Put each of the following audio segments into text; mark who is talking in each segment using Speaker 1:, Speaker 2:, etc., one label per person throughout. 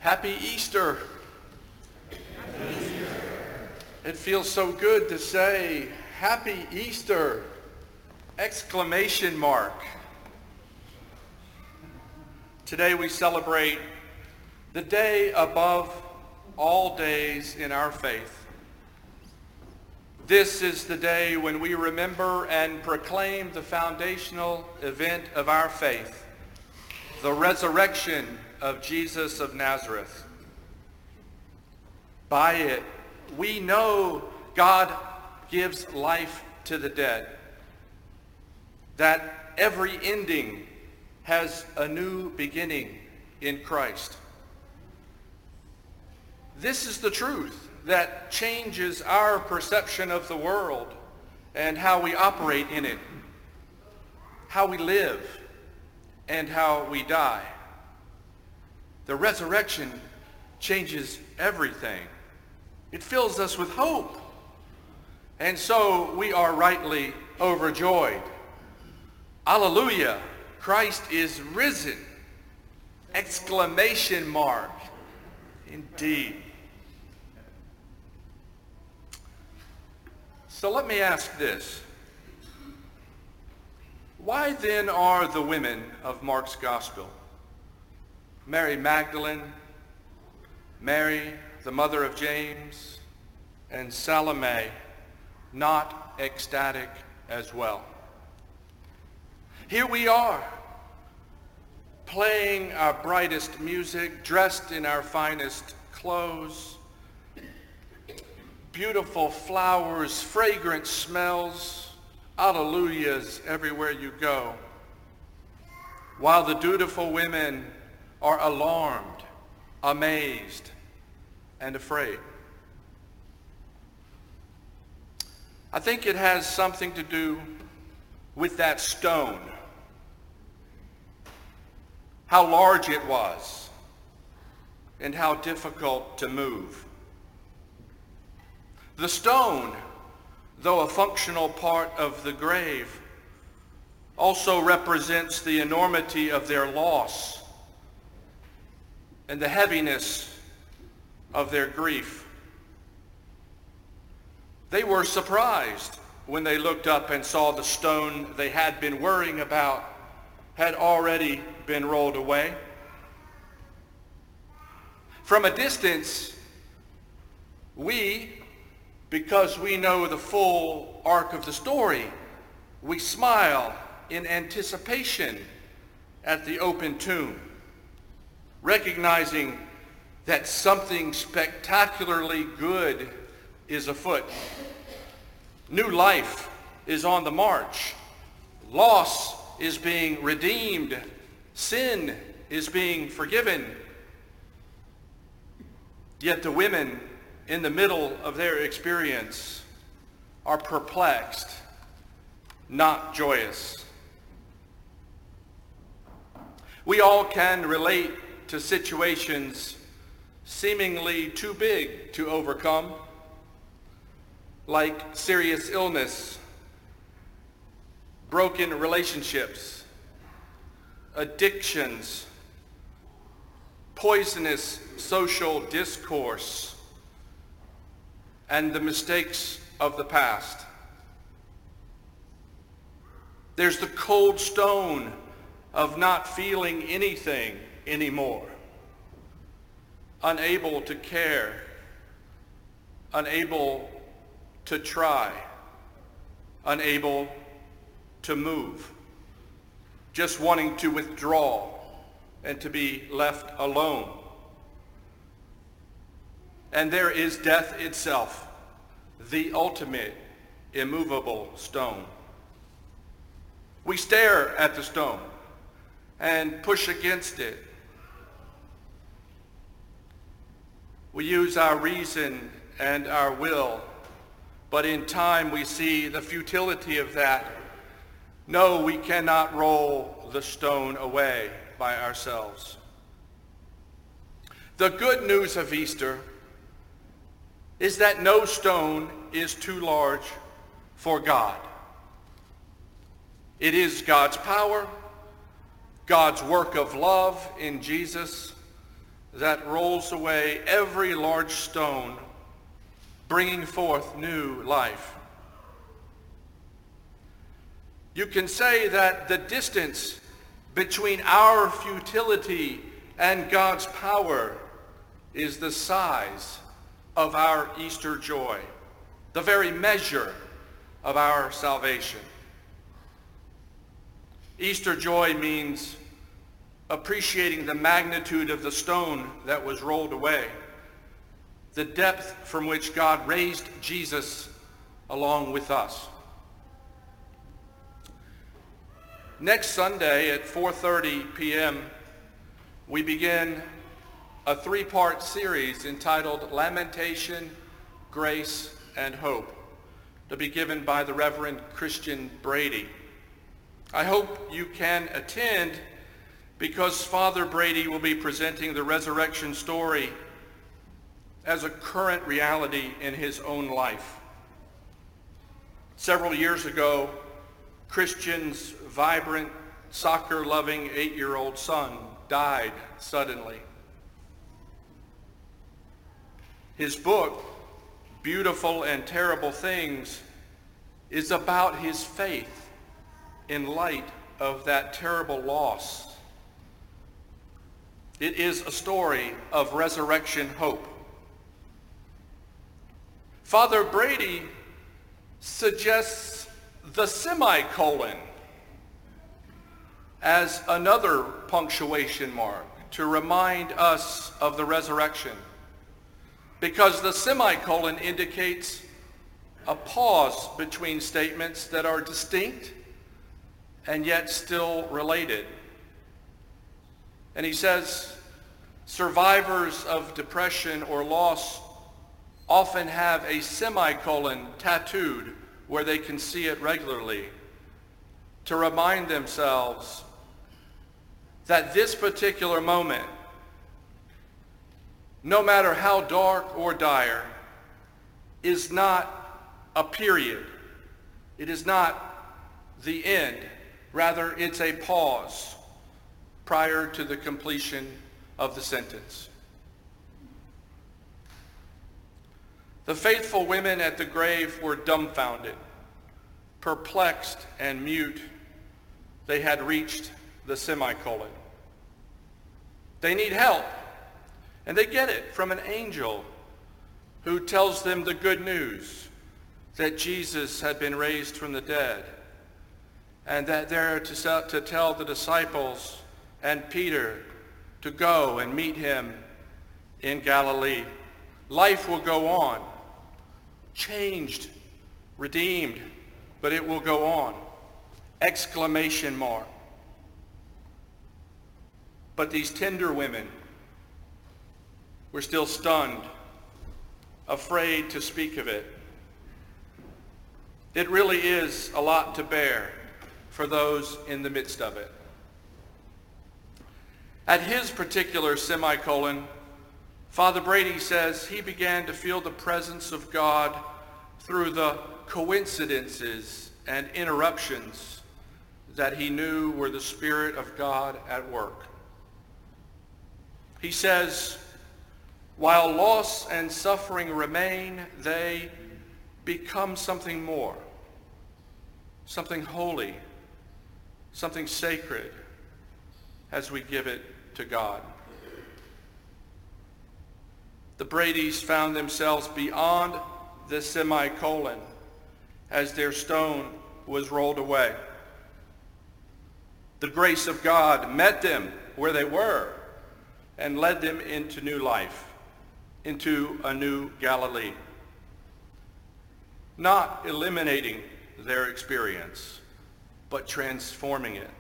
Speaker 1: Happy Easter. It feels so good to say Happy Easter! Exclamation mark. Today we celebrate the day above all days in our faith. This is the day when we remember and proclaim the foundational event of our faith, the resurrection of Jesus of Nazareth. By it, we know God gives life to the dead, that every ending has a new beginning in Christ. This is the truth that changes our perception of the world and how we operate in it, how we live, and how we die. The resurrection changes everything. It fills us with hope. And so we are rightly overjoyed. Alleluia! Christ is risen! Exclamation mark. Indeed. So let me ask this. Why then are the women of Mark's Gospel, Mary Magdalene, Mary, the mother of James, and Salome, not ecstatic as well? Here we are, playing our brightest music, dressed in our finest clothes, beautiful flowers, fragrant smells, alleluias everywhere you go, while the dutiful women are alarmed, amazed, and afraid. I think it has something to do with that stone, how large it was, and how difficult to move. The stone, though a functional part of the grave, also represents the enormity of their loss and the heaviness of their grief. They were surprised when they looked up and saw the stone they had been worrying about had already been rolled away. From a distance, because we know the full arc of the story, we smile in anticipation at the open tomb, recognizing that something spectacularly good is afoot. New life is on the march. Loss is being redeemed. Sin is being forgiven. Yet the women in the middle of their experience are perplexed, not joyous. We all can relate to situations seemingly too big to overcome, like serious illness, broken relationships, addictions, poisonous social discourse, and the mistakes of the past. There's the cold stone of not feeling anything anymore, unable to care, unable to try, unable to move, just wanting to withdraw and to be left alone. And there is death itself, the ultimate immovable stone. We stare at the stone and push against it. We use our reason and our will, but in time we see the futility of that. No, we cannot roll the stone away by ourselves. The good news of Easter is that no stone is too large for God. It is God's power, God's work of love in Jesus, that rolls away every large stone, bringing forth new life. You can say that the distance between our futility and God's power is the size of our Easter joy, the very measure of our salvation. Easter joy means appreciating the magnitude of the stone that was rolled away, the depth from which God raised Jesus along with us. Next Sunday at 4:30 p.m., we begin a three-part series entitled Lamentation, Grace, and Hope, to be given by the Reverend Christian Brady. I hope you can attend, because Father Brady will be presenting the resurrection story as a current reality in his own life. Several years ago, Christian's vibrant, soccer-loving 8-year-old son died suddenly. His book, Beautiful and Terrible Things, is about his faith in light of that terrible loss. It is a story of resurrection hope. Father Brady suggests the semicolon as another punctuation mark to remind us of the resurrection, because the semicolon indicates a pause between statements that are distinct and yet still related. And he says, survivors of depression or loss often have a semicolon tattooed where they can see it regularly to remind themselves that this particular moment, no matter how dark or dire, is not a period. It is not the end. Rather, it's a pause prior to the completion of the sentence. The faithful women at the grave were dumbfounded, perplexed, and mute. They had reached the semicolon. They need help, and they get it from an angel who tells them the good news that Jesus had been raised from the dead, and that they're to tell the disciples and Peter to go and meet him in Galilee. Life will go on, changed, redeemed, but it will go on. Exclamation mark. But these tender women were still stunned, afraid to speak of it. It really is a lot to bear for those in the midst of it. At his particular semicolon, Father Brady says he began to feel the presence of God through the coincidences and interruptions that he knew were the Spirit of God at work. He says, while loss and suffering remain, they become something more, something holy, something sacred, as we give it to God. The Bradys found themselves beyond the semicolon as their stone was rolled away. The grace of God met them where they were and led them into new life, into a new Galilee. Not eliminating their experience, but transforming it.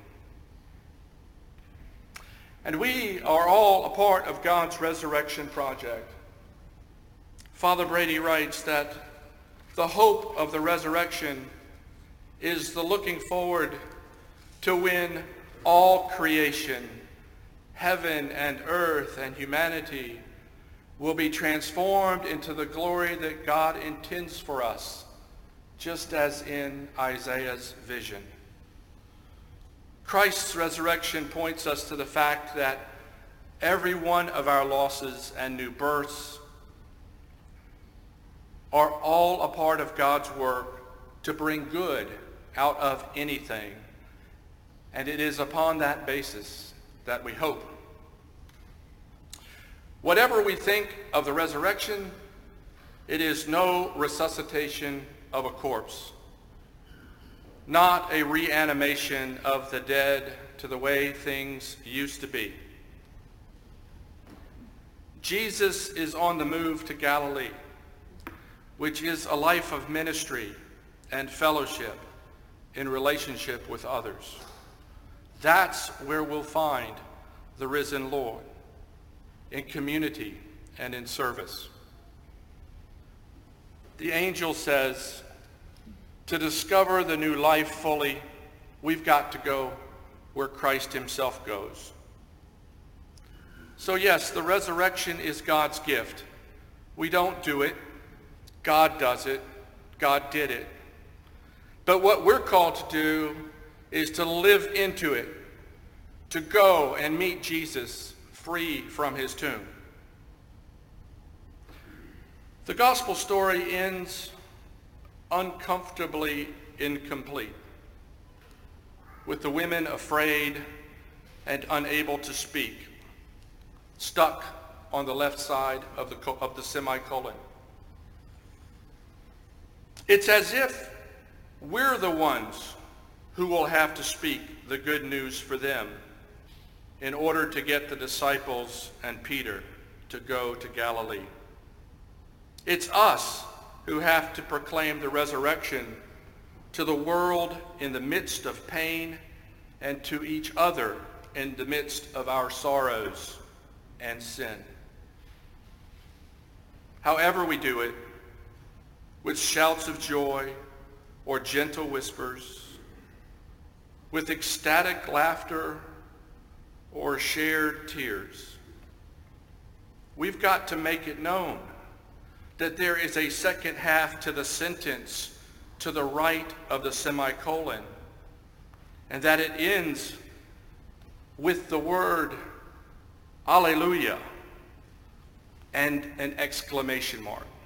Speaker 1: And we are all a part of God's resurrection project. Father Brady writes that the hope of the resurrection is the looking forward to when all creation, heaven and earth and humanity, will be transformed into the glory that God intends for us, just as in Isaiah's vision. Christ's resurrection points us to the fact that every one of our losses and new births are all a part of God's work to bring good out of anything. And it is upon that basis that we hope. Whatever we think of the resurrection, it is no resuscitation of a corpse, not a reanimation of the dead to the way things used to be. Jesus is on the move to Galilee, which is a life of ministry and fellowship in relationship with others. That's where we'll find the risen Lord, in community and in service. The angel says, to discover the new life fully, we've got to go where Christ himself goes. So yes, the resurrection is God's gift. We don't do it. God does it. God did it. But what we're called to do is to live into it, to go and meet Jesus free from his tomb. The gospel story ends uncomfortably incomplete, with the women afraid and unable to speak, stuck on the left side of the semicolon. It's as if we're the ones who will have to speak the good news for them in order to get the disciples and Peter to go to Galilee. It's us who have to proclaim the resurrection to the world in the midst of pain and to each other in the midst of our sorrows and sin. However we do it, with shouts of joy or gentle whispers, with ecstatic laughter or shared tears, we've got to make it known that there is a second half to the sentence to the right of the semicolon, and that it ends with the word Alleluia and an exclamation mark.